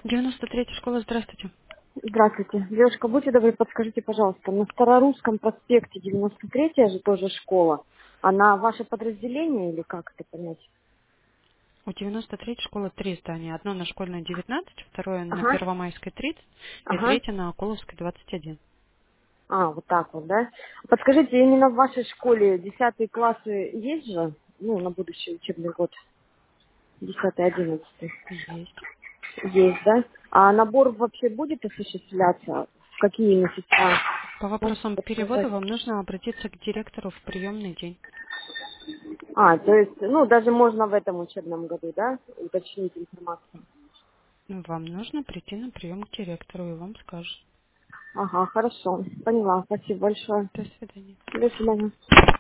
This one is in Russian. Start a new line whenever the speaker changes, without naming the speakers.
93-я школа, здравствуйте.
Здравствуйте. Девушка, будьте добры, подскажите, пожалуйста, на Старорусском проспекте 93-я же тоже школа. Она ваше подразделение или как это понять?
У 93-й школы три здания. Одно на школьной 19, второе на
Ага,
Первомайской 30 и
ага.
третье на Околовской 21.
А, вот так вот, да? Подскажите, именно в вашей школе 10 классы есть же? Ну, на будущий учебный год. 10-11.
Есть.
Есть, да? А набор вообще будет осуществляться? В какие месяца?
По
Можете
вопросам перевода
подсказать?
вам нужно обратиться к директору в приемный день.
А, то есть, ну, даже можно в этом учебном году, да, уточнить информацию?
Вам нужно прийти на прием к директору, и вам скажут.
Ага, хорошо. Поняла. Спасибо большое.
До свидания.
До свидания.